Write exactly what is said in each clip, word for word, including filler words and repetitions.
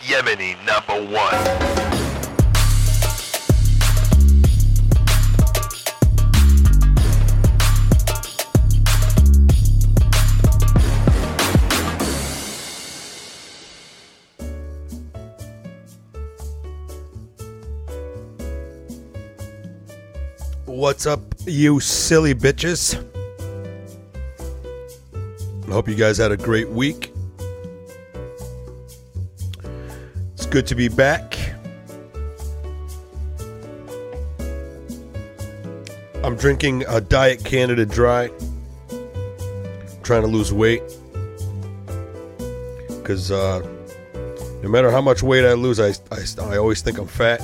Yemeni number one. What's up, you silly bitches? I hope you guys had a great week. It's good to be back. I'm drinking a Diet Canada Dry. I'm trying to lose weight. Because uh, no matter how much weight I lose, I, I, I always think I'm fat.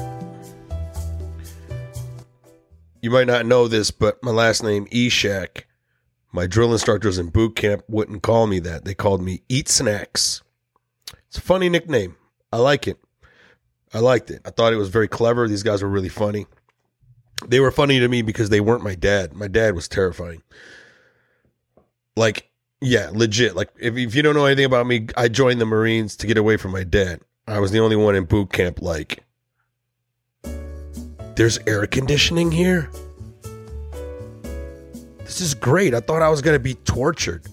You might not know this, but my last name, Eshak, my drill instructors in boot camp wouldn't call me that. They called me Eat Snacks. It's a funny nickname. I like it. I liked it. I thought it was very clever. These guys were really funny. They were funny to me because they weren't my dad. My dad was terrifying. Like, yeah, legit. Like, if, if you don't know anything about me, I joined the Marines to get away from my dad. I was the only one in boot camp like, there's air conditioning here? This is great. I thought I was going to be tortured.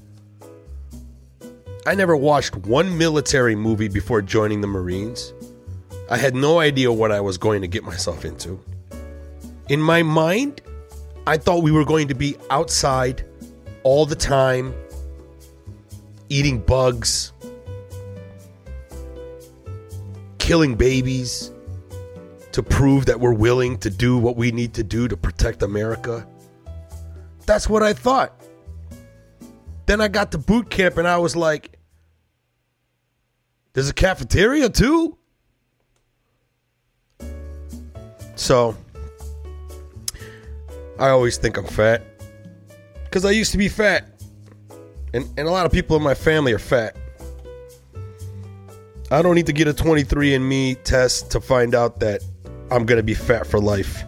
I never watched one military movie before joining the Marines. I had no idea what I was going to get myself into. In my mind, I thought we were going to be outside all the time, eating bugs, killing babies, to prove that we're willing to do what we need to do to protect America. That's what I thought. Then I got to boot camp and I was like, there's a cafeteria too? So, I always think I'm fat. Because I used to be fat. And, and a lot of people in my family are fat. I don't need to get a twenty-three and me test to find out that I'm going to be fat for life.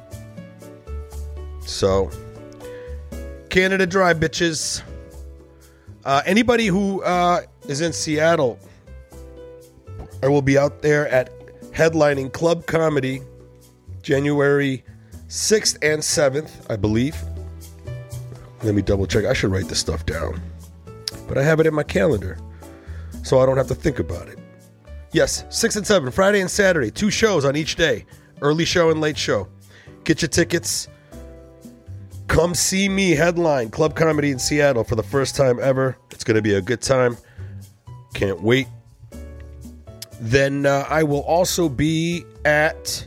So, Canada Dry, bitches. Uh, anybody who uh, is in Seattle, I will be out there at headlining Club Comedy January sixth and seventh, I believe. Let me double check. I should write this stuff down. But I have it in my calendar, so I don't have to think about it. Yes, six and seven, Friday and Saturday. Two shows on each day. Early show and late show. Get your tickets. Come see me headline Club Comedy in Seattle for the first time ever. It's going to be a good time. Can't wait. Then uh, I will also be at...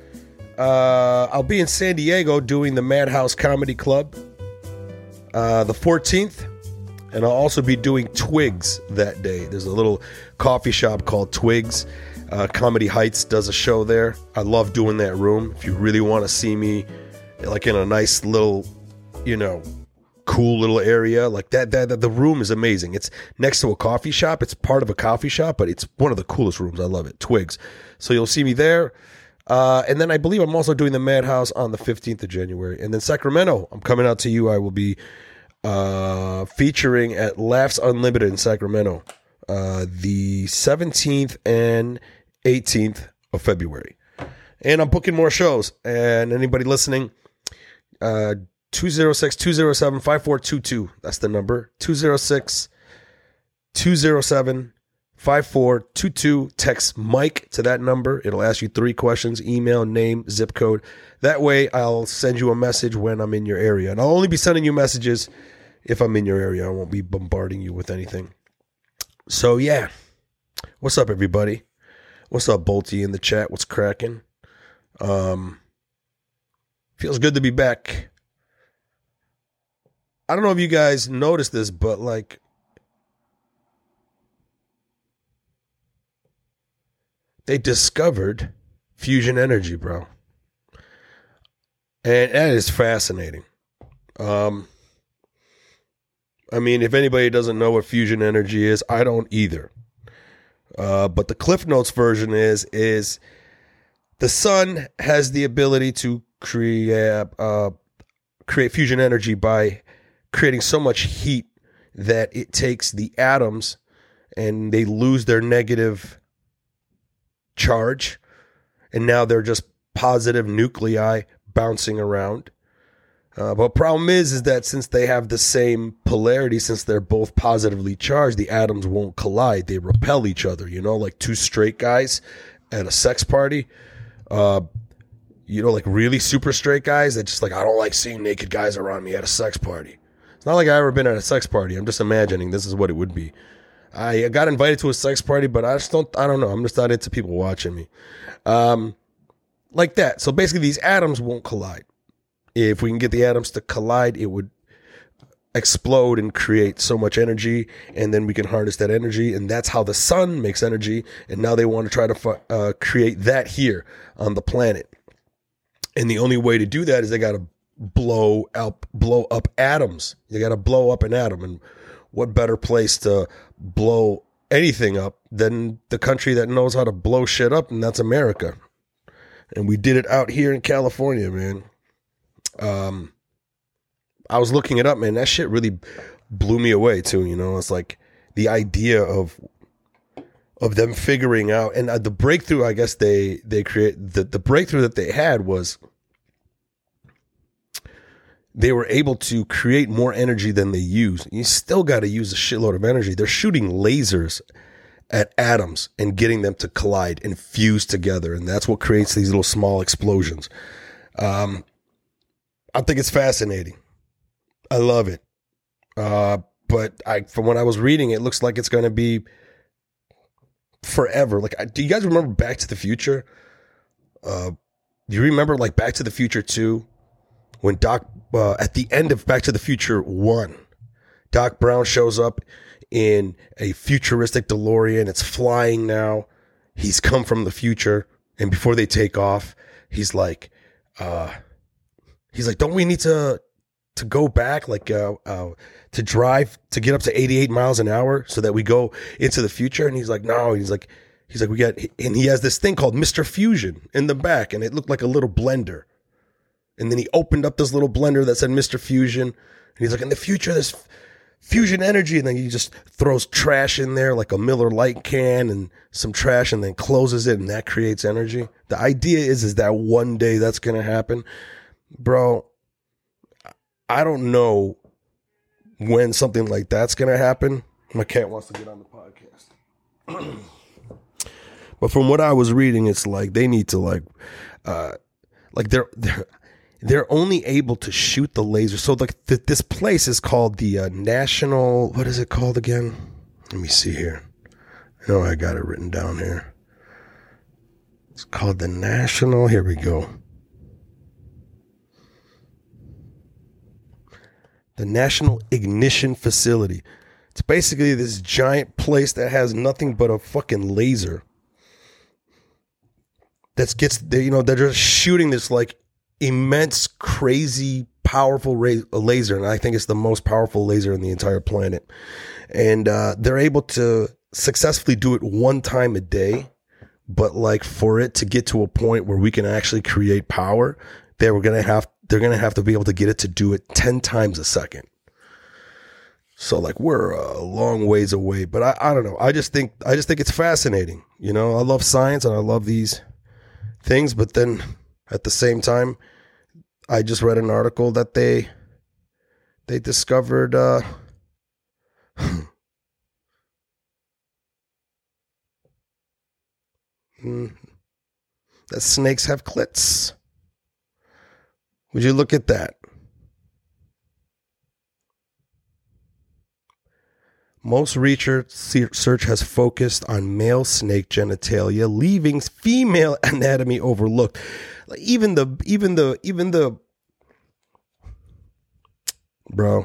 Uh, I'll be in San Diego doing the Madhouse Comedy Club uh, the fourteenth. And I'll also be doing Twigs that day. There's a little coffee shop called Twigs. Uh, Comedy Heights does a show there. I love doing that room. If you really want to see me, like in a nice little, you know, cool little area like that, that, that, the room is amazing. It's next to a coffee shop. It's part of a coffee shop, but it's one of the coolest rooms. I love it. Twigs. So you'll see me there. Uh, and then I believe I'm also doing the Madhouse on the fifteenth of January. And then Sacramento, I'm coming out to you. I will be uh, featuring at Laughs Unlimited in Sacramento uh, the seventeenth and eighteenth of February. And I'm booking more shows. And anybody listening, uh, two oh six, two oh seven, five four two two. That's the number. two oh six, two oh seven, five four two two. Text Mike to that number. It'll ask you three questions: email, name, zip code. That way I'll send you a message when I'm in your area. And I'll only be sending you messages if I'm in your area. I won't be bombarding you with anything. So yeah. What's up, everybody? What's up, Bolty in the chat? What's cracking? Um, feels good to be back. I don't know if you guys noticed this, but like, they discovered fusion energy, bro. And that is fascinating. Um, I mean, if anybody doesn't know what fusion energy is, I don't either. Uh, but the Cliff Notes version is, is the sun has the ability to create, uh, create fusion energy by creating so much heat that it takes the atoms and they lose their negative charge, and now they're just positive nuclei bouncing around. Uh, but problem is, is that since they have the same polarity, since they're both positively charged, the atoms won't collide. They repel each other, you know, like two straight guys at a sex party. Uh, you know, like really super straight guys that just like, I don't like seeing naked guys around me at a sex party. It's not like I've ever been at a sex party. I'm just imagining this is what it would be. I got invited to a sex party, but I just don't, I don't know. I'm just not into people watching me. Um, like that. So basically these atoms won't collide. If we can get the atoms to collide, it would explode and create so much energy, and then we can harness that energy, and that's how the sun makes energy. And now they want to try to uh, create that here on the planet. And the only way to do that is they got to blow up, blow up atoms. They got to blow up an atom, and what better place to blow anything up than the country that knows how to blow shit up, and that's America. And we did it out here in California, man. Um, I was looking it up, man. That shit really blew me away too. You know, it's like the idea of of them figuring out, and uh, the breakthrough. I guess they they create the the breakthrough that they had was they were able to create more energy than they use. You still got to use a shitload of energy. They're shooting lasers at atoms and getting them to collide and fuse together, and that's what creates these little small explosions. Um. I think it's fascinating. I love it. Uh, but I, from what I was reading, it looks like it's going to be forever. Like, do you guys remember Back to the Future? Uh, do you remember like Back to the Future two? When Doc, uh, at the end of Back to the Future one, Doc Brown shows up in a futuristic DeLorean. It's flying now. He's come from the future. And before they take off, he's like, uh, He's like, don't we need to to go back, like uh, uh, to drive to get up to eighty-eight miles an hour so that we go into the future? And he's like, no. He's like, he's like, we got, and he has this thing called Mister Fusion in the back, and it looked like a little blender. And then he opened up this little blender that said Mister Fusion, and he's like, in the future, there's fusion energy, and then he just throws trash in there, like a Miller Lite can and some trash, and then closes it, and that creates energy. The idea is, is that one day that's gonna happen. Bro, I don't know when something like that's going to happen. My cat wants to get on the podcast. But from what I was reading, it's like they need to like, uh, like they're, they're, they're only able to shoot the laser. So like th- this place is called the uh, National, what is it called again? Let me see here. I know I got it written down here. It's called the National, here we go. The National Ignition Facility. It's basically this giant place that has nothing but a fucking laser. That gets, you know, they're just shooting this like immense, crazy, powerful ra- laser. And I think it's the most powerful laser on the entire planet. And uh, they're able to successfully do it one time a day. But like for it to get to a point where we can actually create power, they were going to have They're going to have to be able to get it to do it ten times a second. So like we're a long ways away, but I, I don't know. I just think, I just think it's fascinating. You know, I love science and I love these things, but then at the same time, I just read an article that they, they discovered, uh, that snakes have clits. Would you look at that? Most research has focused on male snake genitalia, leaving female anatomy overlooked. Like even the, even the, even the, bro,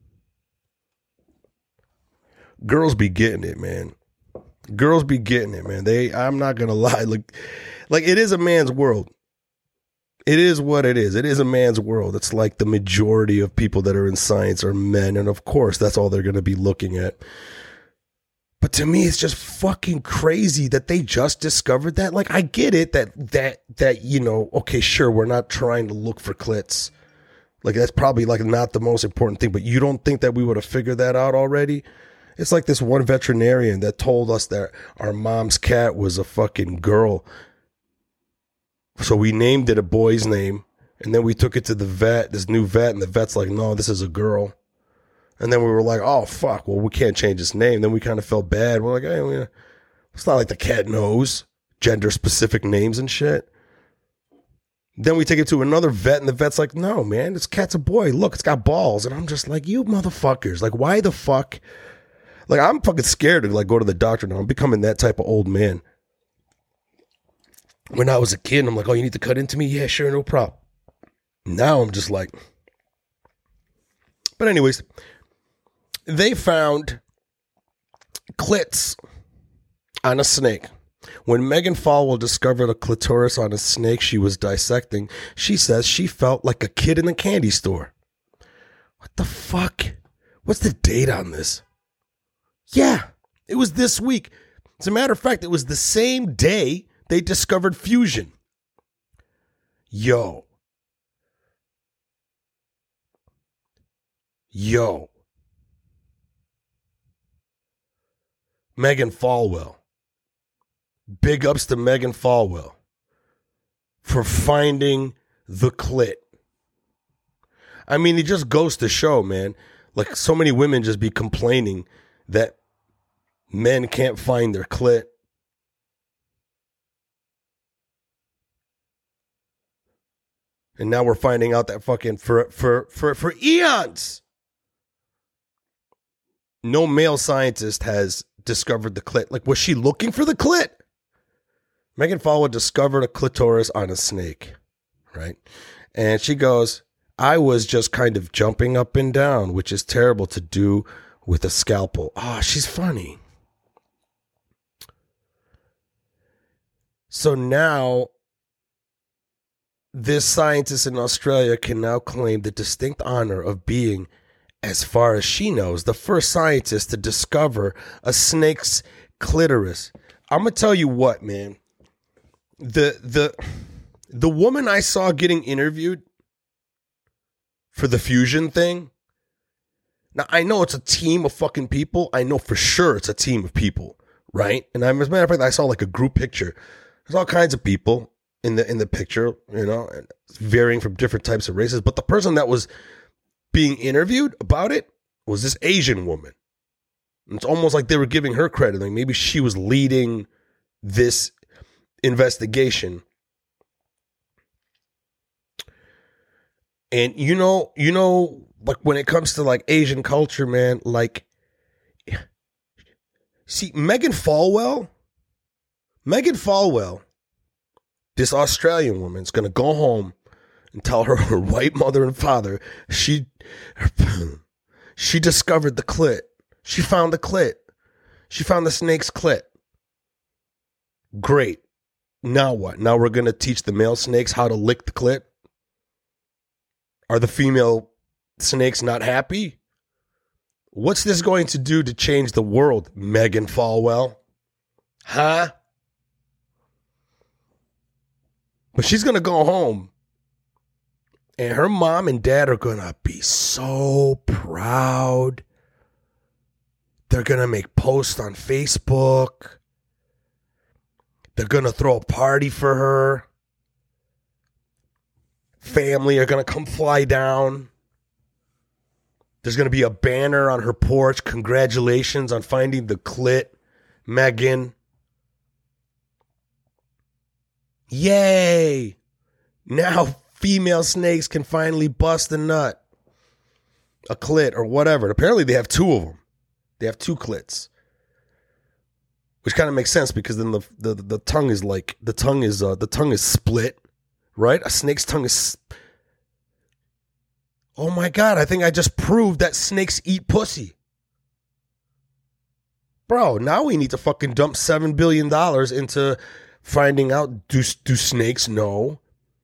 girls be getting it, man. Girls be getting it, man. They, I'm not gonna lie, like, like it is a man's world. It is what it is. It is a man's world. It's like the majority of people that are in science are men. And of course, that's all they're going to be looking at. But to me, it's just fucking crazy that they just discovered that. Like, I get it that, that, that, you know, okay, sure, we're not trying to look for clits. Like, that's probably like not the most important thing. But you don't think that we would have figured that out already? It's like this one veterinarian that told us that our mom's cat was a fucking girl. So we named it a boy's name. And then we took it to the vet, this new vet, and the vet's like, no, this is a girl. And then we were like, oh, fuck, well, we can't change its name. Then we kind of felt bad. We're like, hey, we, it's not like the cat knows gender-specific names and shit. Then we take it to another vet, and the vet's like, no, man, this cat's a boy. Look, it's got balls. And I'm just like, you motherfuckers. Like, why the fuck? Like, I'm fucking scared to, like, go to the doctor now. I'm becoming that type of old man. When I was a kid, I'm like, oh, you need to cut into me? Yeah, sure, no problem. Now I'm just like, but anyways, they found clits on a snake. When Megan Falwell discovered a clitoris on a snake she was dissecting, she says she felt like a kid in a candy store. What the fuck? What's the date on this? Yeah, it was this week. As a matter of fact, it was the same day they discovered fusion. Yo. Yo. Megan Falwell. Big ups to Megan Falwell for finding the clit. I mean, it just goes to show, man. Like, so many women just be complaining that men can't find their clit. And now we're finding out that fucking for for for for eons, no male scientist has discovered the clit. Like, was she looking for the clit? Megan Falwell discovered a clitoris on a snake, right? And she goes, I was just kind of jumping up and down, which is terrible to do with a scalpel. Ah, oh, she's funny. So now, this scientist in Australia can now claim the distinct honor of being, as far as she knows, the first scientist to discover a snake's clitoris. I'm going to tell you what, man. The the the woman I saw getting interviewed for the fusion thing. Now, I know it's a team of fucking people. I know for sure it's a team of people, right? And I'm, as a matter of fact, I saw like a group picture. There's all kinds of people in the in the picture, you know, varying from different types of races. But the person that was being interviewed about it was this Asian woman. And it's almost like they were giving her credit. Like maybe she was leading this investigation. And you know, you know, like when it comes to like Asian culture, man, like, see, Megan Falwell, Megan Falwell, this Australian woman is going to go home and tell her, her white mother and father, she, she discovered the clit. She found the clit. She found the snake's clit. Great. Now what? Now we're going to teach the male snakes how to lick the clit? Are the female snakes not happy? What's this going to do to change the world, Megan Falwell? Huh? But she's going to go home, and her mom and dad are going to be so proud. They're going to make posts on Facebook. They're going to throw a party for her. Family are going to come fly down. There's going to be a banner on her porch. Congratulations on finding the clit, Megan. Yay! Now female snakes can finally bust a nut. A clit or whatever. Apparently they have two of them. They have two clits. Which kind of makes sense because then the the, the tongue is like the tongue is uh, the tongue is split, right? A snake's tongue is. Oh my God! I think I just proved that snakes eat pussy, bro. Now we need to fucking dump seven billion dollars into finding out do do snakes know?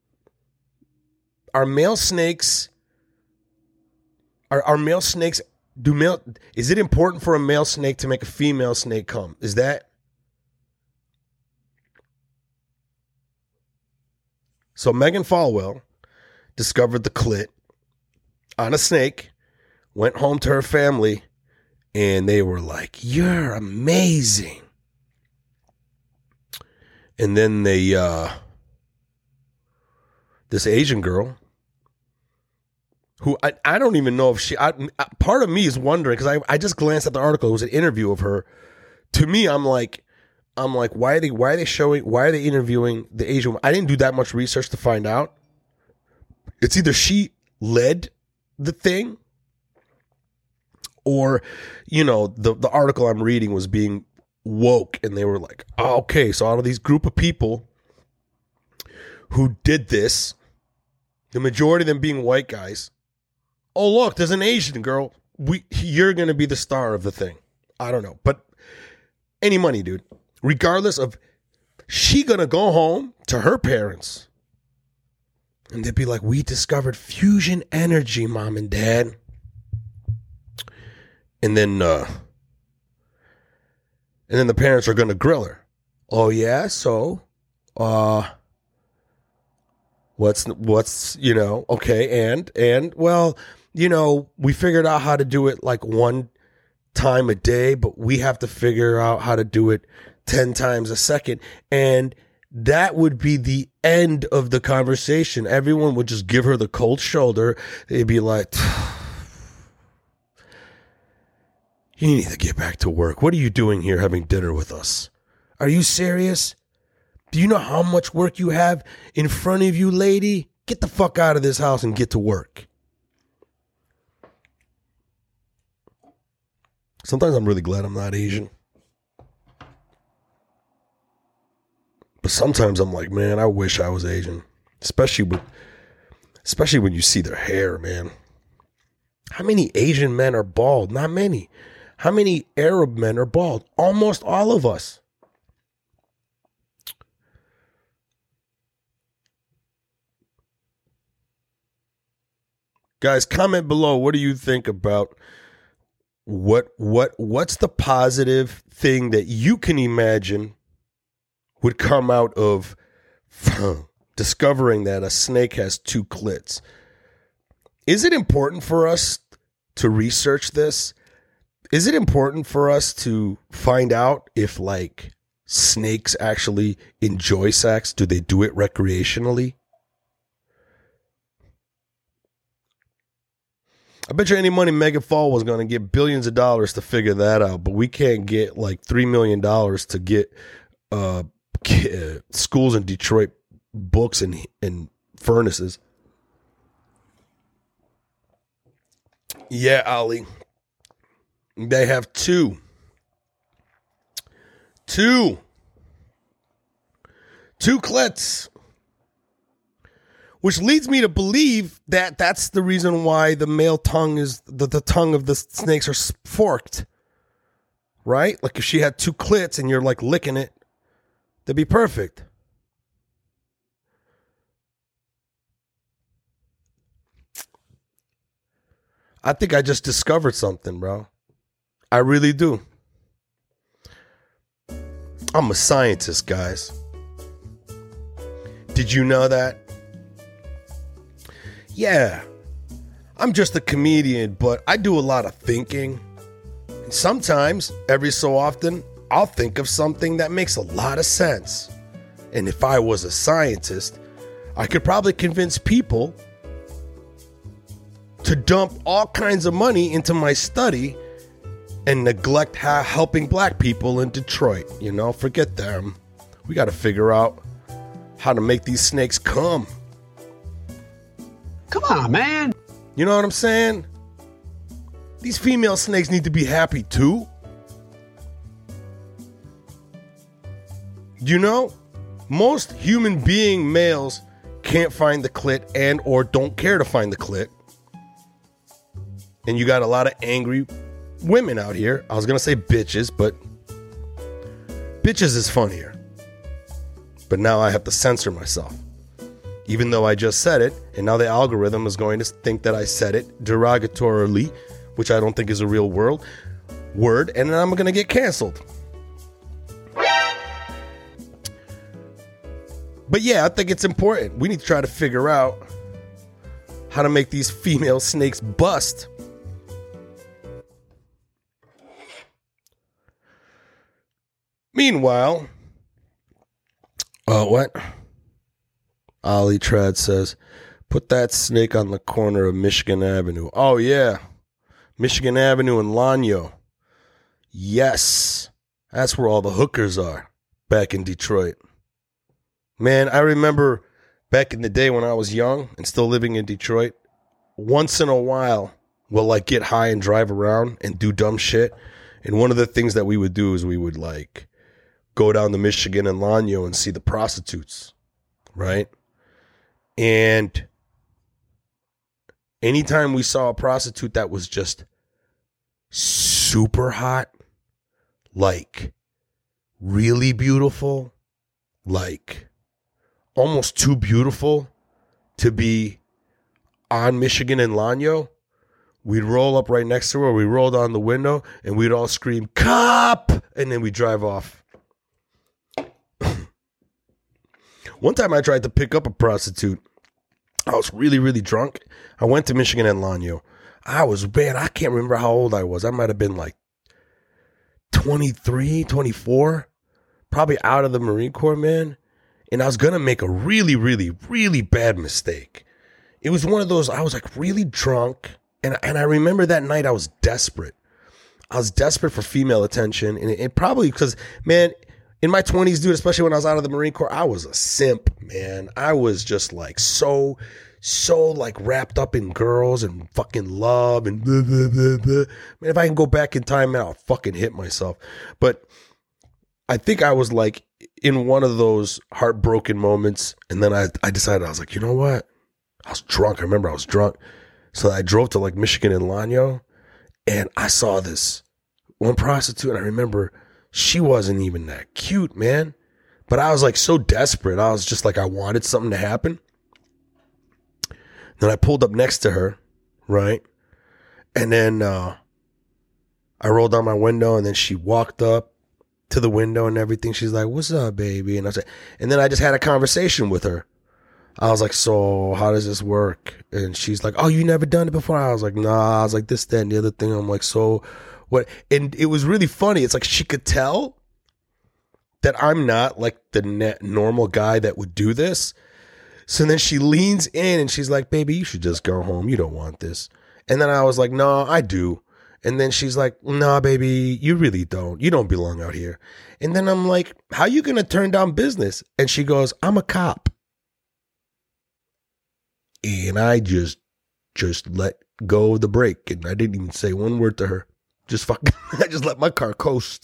Are male snakes? Are are male snakes? Do male? Is it important for a male snake to make a female snake come? Is that? So Megan Falwell discovered the clit on a snake, went home to her family, And they were like, you're amazing. And then they, uh, this Asian girl, who I, I don't even know if she, I, part of me is wondering, because I, I just glanced at the article. It was an interview of her. To me, I'm like, I'm like, why are they, why are they showing, why are they interviewing the Asian woman? I didn't do that much research to find out. It's either she led the thing, or, you know, the, the article I'm reading was being woke, and they were like, oh, okay, so out of these group of people who did this, the majority of them being white guys, oh, look, there's an Asian girl. We, you're going to be the star of the thing. I don't know. But any money, dude. Regardless of, she going to go home to her parents, and they'd be like, we discovered fusion energy, mom and dad. And then, uh, and then the parents are going to grill her. Oh, yeah? So, uh, what's, what's, you know, okay. And, and, well, you know, we figured out how to do it like one time a day, but we have to figure out how to do it ten times a second. And that would be the end of the conversation. Everyone would just give her the cold shoulder. They'd be like, you need to get back to work. What are you doing here having dinner with us? Are you serious? Do you know how much work you have in front of you, lady? Get the fuck out of this house and get to work. Sometimes I'm really glad I'm not Asian. But sometimes I'm like, man, I wish I was Asian. Especially with, especially when you see their hair, man. How many Asian men are bald? Not many. How many Arab men are bald? Almost all of us. Guys, comment below. What do you think about what what what's the positive thing that you can imagine would come out of discovering that a snake has two clits? Is it important for us to research this? Is it important for us to find out if, like, snakes actually enjoy sex? Do they do it recreationally? I bet you any money Megan Fall was going to get billions of dollars to figure that out, but we can't get like three million dollars to get uh, schools in Detroit books and, and furnaces. Yeah, Ali. They have two. Two. Two clits. Which leads me to believe that that's the reason why the male tongue is, the, the tongue of the snakes are forked. Right? Like if she had two clits and you're like licking it, that'd be perfect. I think I just discovered something, bro. I really do. I'm a scientist, guys. Did you know that? Yeah. I'm just a comedian, but I do a lot of thinking. And sometimes, every so often, I'll think of something that makes a lot of sense. And if I was a scientist, I could probably convince people to dump all kinds of money into my study and neglect ha- helping black people in Detroit. You know, forget them. We got to figure out how to make these snakes come. Come on, man. You know what I'm saying? These female snakes need to be happy too. You know, most human being males can't find the clit and or don't care to find the clit. And you got a lot of angry women out here. I was going to say bitches, but bitches is funnier. But now I have to censor myself. Even though I just said it, and now the algorithm is going to think that I said it derogatorily, which I don't think is a real word, word, and then I'm going to get canceled. But yeah, I think it's important. We need to try to figure out how to make these female snakes bust. Meanwhile, uh, what? Ollie Trad says, put that snake on the corner of Michigan Avenue. Oh, yeah. Michigan Avenue and Lanyo. Yes. That's where all the hookers are back in Detroit. Man, I remember back in the day when I was young and still living in Detroit, once in a while, we'll like get high and drive around and do dumb shit. And one of the things that we would do is we would like go down to Michigan and Lanyo and see the prostitutes, right? And anytime we saw a prostitute that was just super hot, like really beautiful, like almost too beautiful to be on Michigan and Lanyo, we'd roll up right next to her, we roll down the window, and we'd all scream, "Cop!" And then we drive off. One time I tried to pick up a prostitute. I was really, really drunk. I went to Michigan and Lanyo. I was, man, I can't remember how old I was. I might have been like twenty-three, twenty-four, probably out of the Marine Corps, man. And I was going to make a really, really, really bad mistake. It was one of those, I was like really drunk. And, and I remember that night I was desperate. I was desperate for female attention. And it, it probably because, man, in my twenties, dude, especially when I was out of the Marine Corps, I was a simp, man. I was just like so, so like wrapped up in girls and fucking love and blah, blah, blah, blah. Man, if I can go back in time, man, I'll fucking hit myself. But I think I was like in one of those heartbroken moments. And then I, I decided, I was like, you know what? I was drunk. I remember I was drunk. So I drove to like Michigan and Lanyo and I saw this one prostitute. And I remember she wasn't even that cute, man. But I was like so desperate. I was just like, I wanted something to happen. Then I pulled up next to her, right? And then uh, I rolled down my window and then she walked up to the window and everything. She's like, "What's up, baby?" And I said, and then I just had a conversation with her. I was like, "So how does this work?" And she's like, "Oh, you never done it before?" I was like, "Nah." I was like, this, that, and the other thing. I'm like, "So what?" And it was really funny. It's like she could tell that I'm not like the net normal guy that would do this. So then she leans in and she's like, "Baby, you should just go home. You don't want this." And then I was like, "No, I do." And then she's like, "Nah, baby, you really don't. You don't belong out here." And then I'm like, "How you going to turn down business?" And she goes, "I'm a cop." And I just, just let go of the brake. And I didn't even say one word to her. Just fucking, I just let my car coast.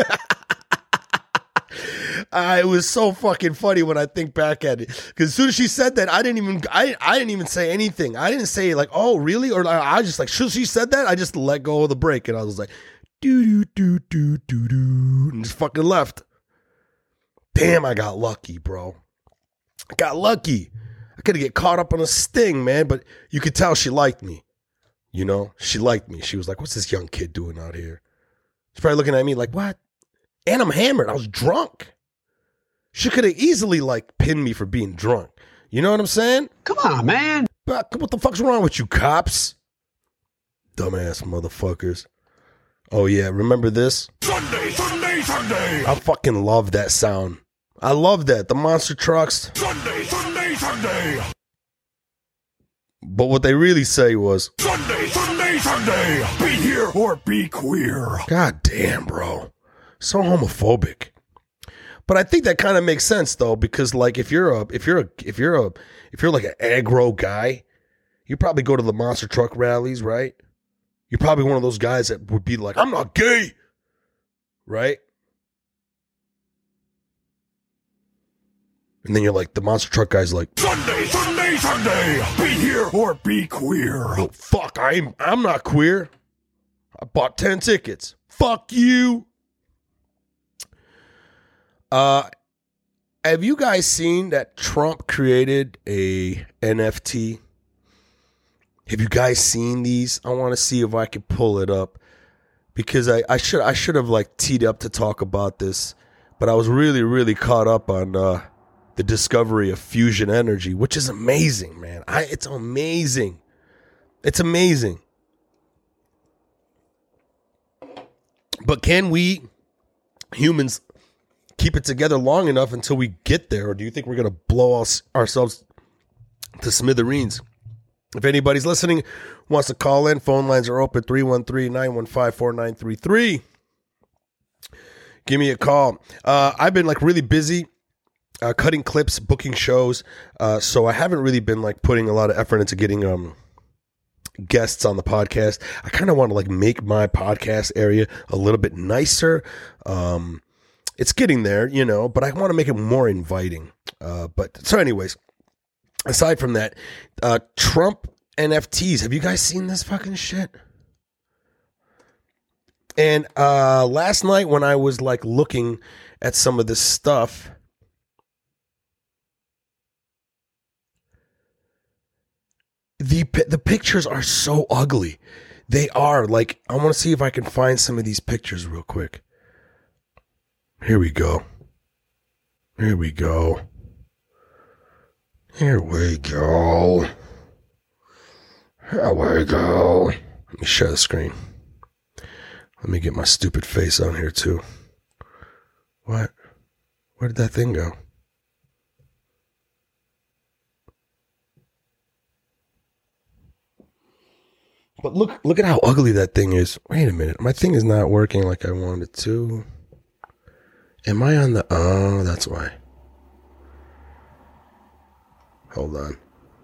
Uh, it was so fucking funny when I think back at it. Because as soon as she said that, I didn't even, I, I didn't even say anything. I didn't say like, "Oh, really?" Or I, I just like, she said that, I just let go of the brake. And I was like, doo doo doo doo doo doo, and just fucking left. Damn, I got lucky, bro. I got lucky. I could get caught up on a sting, man. But you could tell she liked me. You know, she liked me. She was like, "What's this young kid doing out here?" She's probably looking at me like, "What?" And I'm hammered. I was drunk. She could have easily like pinned me for being drunk. You know what I'm saying? Come on, man. But what the fuck's wrong with you cops? Dumbass motherfuckers. Oh yeah, remember this? Sunday, Sunday, Sunday. I fucking love that sound. I love that. The monster trucks. Sunday, Sunday, Sunday. But what they really say was, Sunday, Sunday, Sunday. Be here or be queer. God damn, bro. So homophobic. But I think that kind of makes sense though, because like if you're a if you're a if you're a if you're like an aggro guy, you probably go to the monster truck rallies, right? You're probably one of those guys that would be like, "I'm not gay," right? And then you're like, the monster truck guy's like, Sunday, Sunday, Sunday. Be here or be queer. "Oh fuck, I'm I'm not queer. I bought ten tickets. Fuck you." Uh, have you guys seen that Trump created a N F T? Have you guys seen these? I want to see if I can pull it up because I, I should I should have like teed up to talk about this, but I was really really caught up on uh, the discovery of fusion energy, which is amazing, man. I it's amazing. It's amazing. But can we humans keep it together long enough until we get there? Or do you think we're going to blow us, ourselves to smithereens? If anybody's listening, wants to call in, phone lines are open, three one three, nine one five, four nine three three. Give me a call. Uh, I've been like really busy uh, cutting clips, booking shows, uh, so I haven't really been like putting a lot of effort into getting um, guests on the podcast. I kind of want to like make my podcast area a little bit nicer. Um, it's getting there, you know, but I want to make it more inviting. Uh, but so anyways, aside from that, uh, Trump N F Ts. Have you guys seen this fucking shit? And uh, last night when I was like looking at some of this stuff, the the pictures are so ugly. They are like, I want to see if I can find some of these pictures real quick. Here we go. Here we go. Here we go. Here we go. Let me share the screen. Let me get my stupid face on here too. What? Where did that thing go? But look, look at how ugly that thing is. Wait a minute. My thing is not working like I wanted it to. Am I on the... Oh, that's why. Hold on.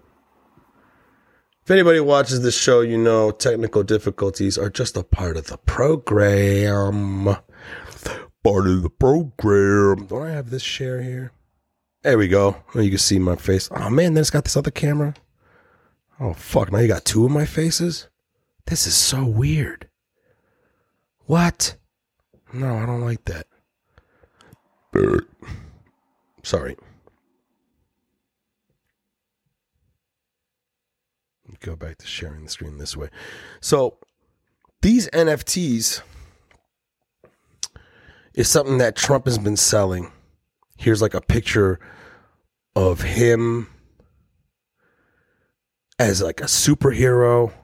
If anybody watches this show, you know technical difficulties are just a part of the program. Part of the program. Don't I have this share here? There we go. Oh, you can see my face. Oh, man, then it's got this other camera. Oh, fuck. Now you got two of my faces? This is so weird. What? No, I don't like that. Sorry. Go back to sharing the screen this way. So these N F Ts is something that Trump has been selling. Here's like a picture of him as like a superhero.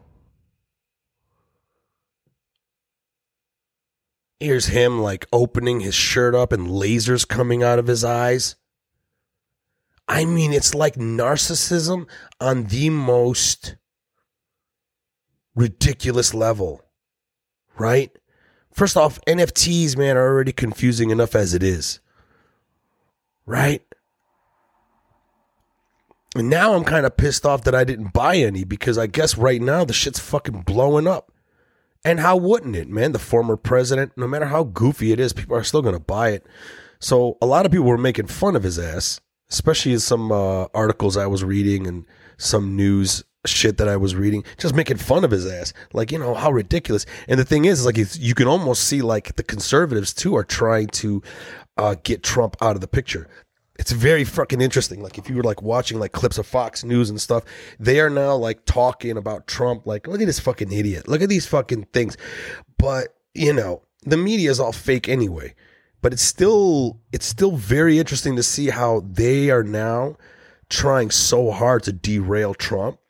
Here's him like opening his shirt up and lasers coming out of his eyes. I mean, it's like narcissism on the most ridiculous level, right? First off, N F Ts, man, are already confusing enough as it is, right? And now I'm kind of pissed off that I didn't buy any because I guess right now the shit's fucking blowing up. And how wouldn't it, man? The former president, no matter how goofy it is, people are still going to buy it. So a lot of people were making fun of his ass, especially in some uh, articles I was reading and some news shit that I was reading, just making fun of his ass. Like, you know, how ridiculous. And the thing is, is like it's, you can almost see like the conservatives too are trying to uh, get Trump out of the picture. It's very fucking interesting. Like if you were like watching like clips of Fox News and stuff, they are now like talking about Trump. Like, look at this fucking idiot. Look at these fucking things. But, you know, the media is all fake anyway. But it's still, it's still very interesting to see how they are now trying so hard to derail Trump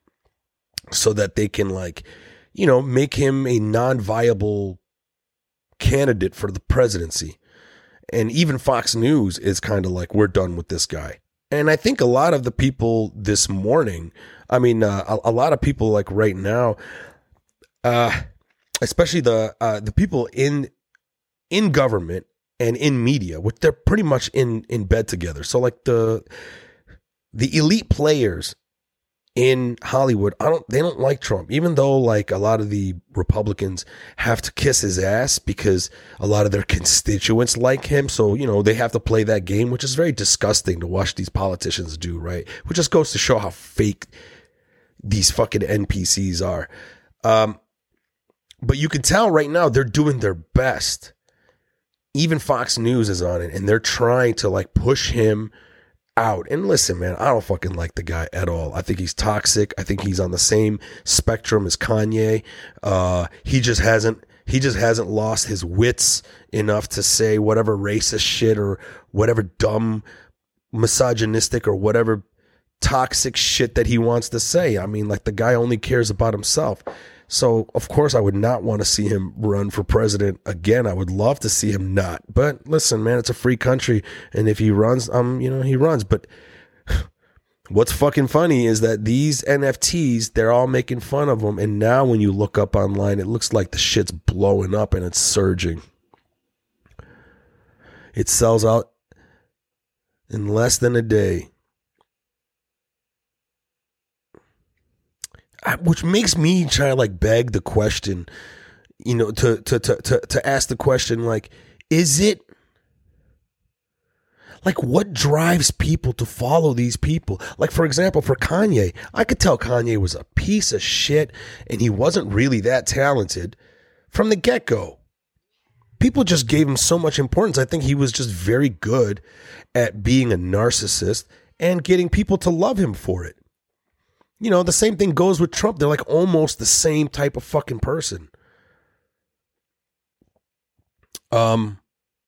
so that they can like, you know, make him a non-viable candidate for the presidency. And even Fox News is kind of like, we're done with this guy. And I think a lot of the people this morning, I mean, uh, a, a lot of people like right now, uh, especially the uh, the people in in government and in media, which they're pretty much in, in bed together. So like the the elite players in Hollywood, I don't they don't like Trump, even though like a lot of the Republicans have to kiss his ass because a lot of their constituents like him. So, you know, they have to play that game, which is very disgusting to watch these politicians do, right? Which just goes to show how fake these fucking N P Cs are. Um, but you can tell right now they're doing their best. Even Fox News is on it, and they're trying to like push him out. And listen, man, I don't fucking like the guy at all. I think he's toxic. I think he's on the same spectrum as Kanye. Uh, he just hasn't, he just hasn't lost his wits enough to say whatever racist shit or whatever dumb, misogynistic or whatever toxic shit that he wants to say. I mean, like the guy only cares about himself. So, of course, I would not want to see him run for president again. I would love to see him not. But listen, man, it's a free country. And if he runs, um, you know, he runs. But what's fucking funny is that these N F Ts, they're all making fun of him. And now when you look up online, it looks like the shit's blowing up and it's surging. It sells out in less than a day. Which makes me try to like beg the question, you know, to, to, to, to, to ask the question, like, is it like what drives people to follow these people? Like, for example, for Kanye, I could tell Kanye was a piece of shit and he wasn't really that talented from the get-go. People just gave him so much importance. I think he was just very good at being a narcissist and getting people to love him for it. You know, the same thing goes with Trump. They're like almost the same type of fucking person. Um,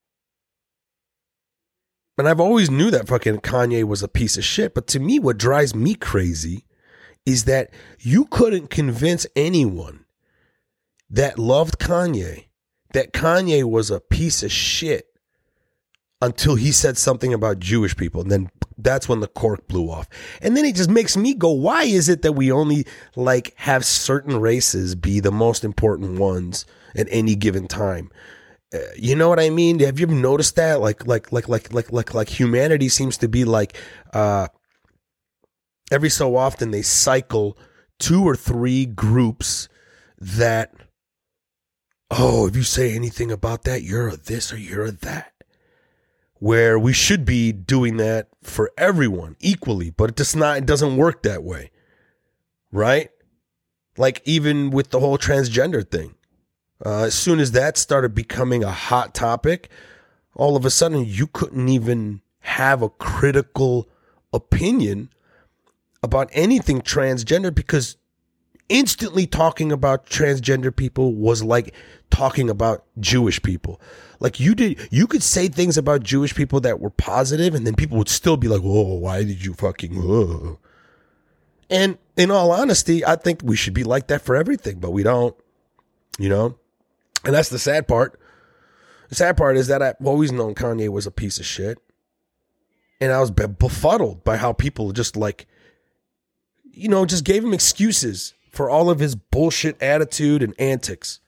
and I've always knew that fucking Kanye was a piece of shit. But to me, what drives me crazy is that you couldn't convince anyone that loved Kanye that Kanye was a piece of shit until he said something about Jewish people. And then that's when the cork blew off. And then it just makes me go, why is it that we only like have certain races be the most important ones at any given time? Uh, you know what I mean? Have you ever noticed that? Like, like, like, like, like, like, like humanity seems to be like, uh, every so often they cycle two or three groups that, oh, if you say anything about that, you're a this or you're a that. Where we should be doing that for everyone equally, but it does not, it doesn't work that way. Right? Like even with the whole transgender thing. Uh, as soon as that started becoming a hot topic, all of a sudden you couldn't even have a critical opinion about anything transgender because instantly talking about transgender people was like talking about Jewish people. Like you did, you could say things about Jewish people that were positive and then people would still be like, whoa, why did you fucking, whoa? And in all honesty, I think we should be like that for everything, but we don't, you know? And that's the sad part. The sad part is that I've always known Kanye was a piece of shit. And I was befuddled by how people just like, you know, just gave him excuses for all of his bullshit attitude and antics.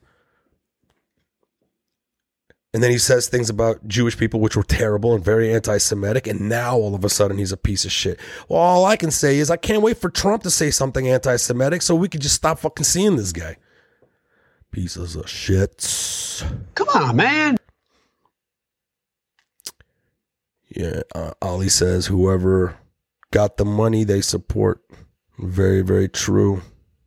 And then he says things about Jewish people, which were terrible and very anti-Semitic. And now all of a sudden he's a piece of shit. Well, all I can say is I can't wait for Trump to say something anti-Semitic so we can just stop fucking seeing this guy. Pieces of shit. Come on, man. Yeah, uh, Ollie says whoever got the money they support. Very, very true.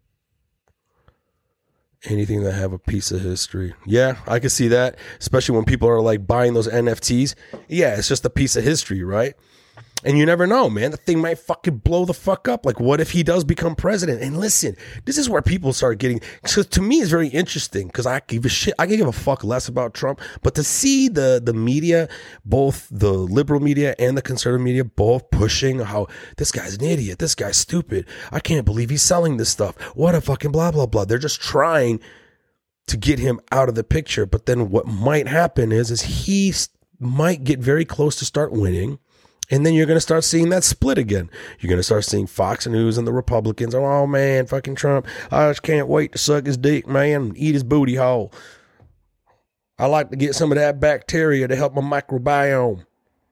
Anything that have a piece of history. Yeah, I can see that. Especially when people are like buying those N F Ts. Yeah, it's just a piece of history, right? And you never know, man. The thing might fucking blow the fuck up. Like, what if he does become president? And listen, this is where people start getting... Because to me, it's very interesting. Because I give a shit. I can give a fuck less about Trump. But to see the, the media, both the liberal media and the conservative media, both pushing how this guy's an idiot. This guy's stupid. I can't believe he's selling this stuff. What a fucking blah, blah, blah. They're just trying to get him out of the picture. But then what might happen is, is he might get very close to start winning. And then you're going to start seeing that split again. You're going to start seeing Fox News and the Republicans. Oh, man, fucking Trump. I just can't wait to suck his dick, man, eat his booty hole. I like to get some of that bacteria to help my microbiome.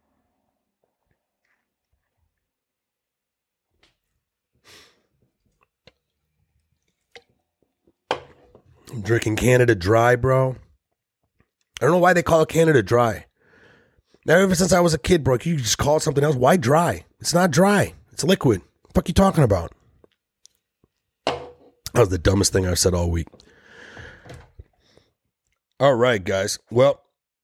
I'm drinking Canada Dry, bro. I don't know why they call it Canada Dry. Now, ever since I was a kid, bro, you just call it something else. Why dry? It's not dry. It's liquid. What the fuck you talking about? That was the dumbest thing I've said all week. All right, guys. Well,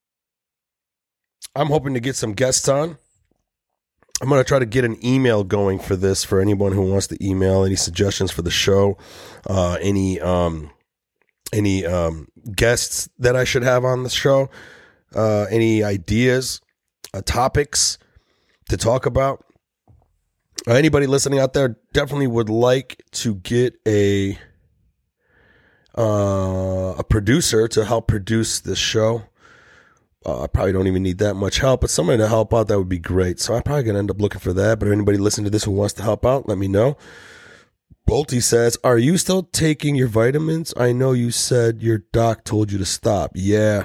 I'm hoping to get some guests on. I'm going to try to get an email going for this for anyone who wants to email any suggestions for the show, uh, any um, any um, guests that I should have on the show, uh, any ideas. Uh, topics to talk about. Uh, anybody listening out there definitely would like to get a uh, a producer to help produce this show. Uh, I probably don't even need that much help, but somebody to help out, that would be great. So I'm probably going to end up looking for that. But if anybody listening to this who wants to help out, let me know. Bolty says, are you still taking your vitamins? I know you said your doc told you to stop. Yeah.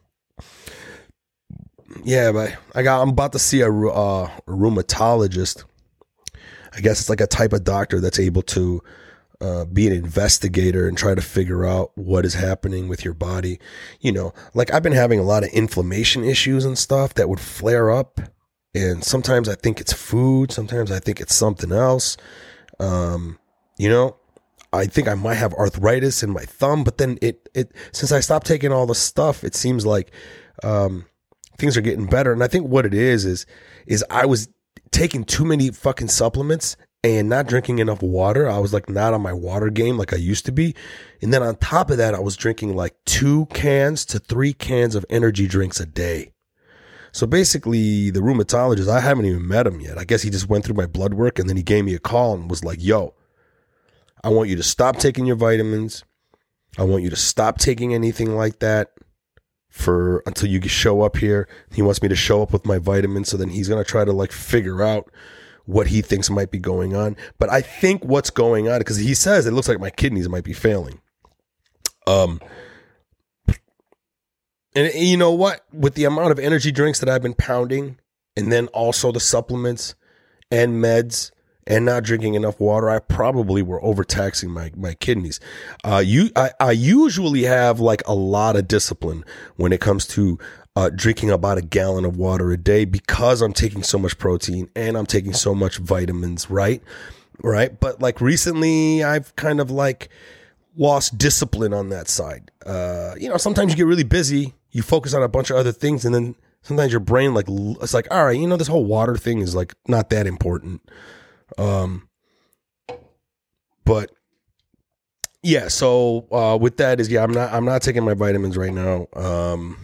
Yeah, but I got, I'm about to see a, uh, a rheumatologist. I guess it's like a type of doctor that's able to uh, be an investigator and try to figure out what is happening with your body. You know, like I've been having a lot of inflammation issues and stuff that would flare up. And sometimes I think it's food. Sometimes I think it's something else. Um, you know, I think I might have arthritis in my thumb, but then it, it, since I stopped taking all the stuff, it seems like, um, things are getting better. And I think what it is, is, is I was taking too many fucking supplements and not drinking enough water. I was like not on my water game like I used to be. And then on top of that, I was drinking like two cans to three cans of energy drinks a day. So basically the rheumatologist, I haven't even met him yet. I guess he just went through my blood work and then he gave me a call and was like, yo, I want you to stop taking your vitamins. I want you to stop taking anything like that for until you show up here. He wants me to show up with my vitamins. So then he's going to try to like figure out what he thinks might be going on. But I think what's going on, because he says it looks like my kidneys might be failing. Um, and you know what? With the amount of energy drinks that I've been pounding, and then also the supplements and meds, and not drinking enough water, I probably were overtaxing my, my kidneys. Uh, you, I, I usually have like a lot of discipline when it comes to uh, drinking about a gallon of water a day because I'm taking so much protein and I'm taking so much vitamins, right? Right. But like recently I've kind of like lost discipline on that side. Uh, you know, sometimes you get really busy, you focus on a bunch of other things, and then sometimes your brain like, it's like, all right, you know, this whole water thing is like not that important. Um, but yeah, so, uh, with that is, yeah, I'm not, I'm not taking my vitamins right now, um,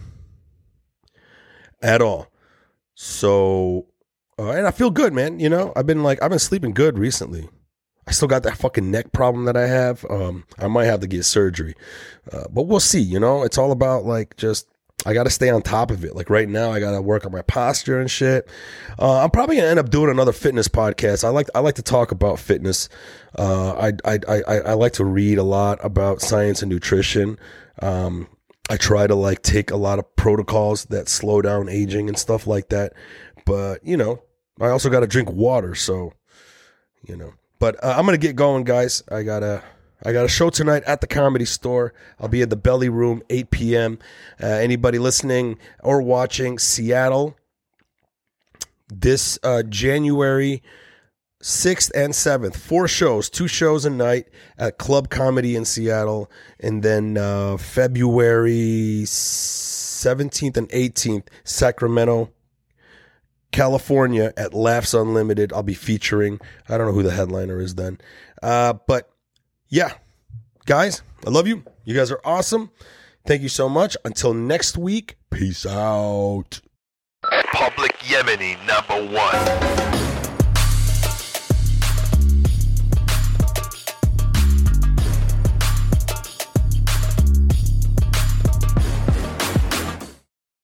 at all. So, uh, and I feel good, man. You know, I've been like, I've been sleeping good recently. I still got that fucking neck problem that I have. Um, I might have to get surgery, uh, but we'll see, you know, it's all about like, just, I got to stay on top of it. Like right now, I got to work on my posture and shit. Uh, I'm probably going to end up doing another fitness podcast. I like, I like to talk about fitness. Uh, I, I, I, I like to read a lot about science and nutrition. Um, I try to like take a lot of protocols that slow down aging and stuff like that. But, you know, I also got to drink water. So, you know, but uh, I'm going to get going, guys. I got to. I got a show tonight at the Comedy Store. I'll be at the Belly Room, eight p.m. Uh, anybody listening or watching, Seattle, this uh, January sixth and seventh, four shows, two shows a night at Club Comedy in Seattle. And then uh, February seventeenth and eighteenth, Sacramento, California at Laughs Unlimited. I'll be featuring, I don't know who the headliner is then. Uh, but yeah, guys, I love you. You guys are awesome. Thank you so much. Until next week, peace out. Public Yemeni number one.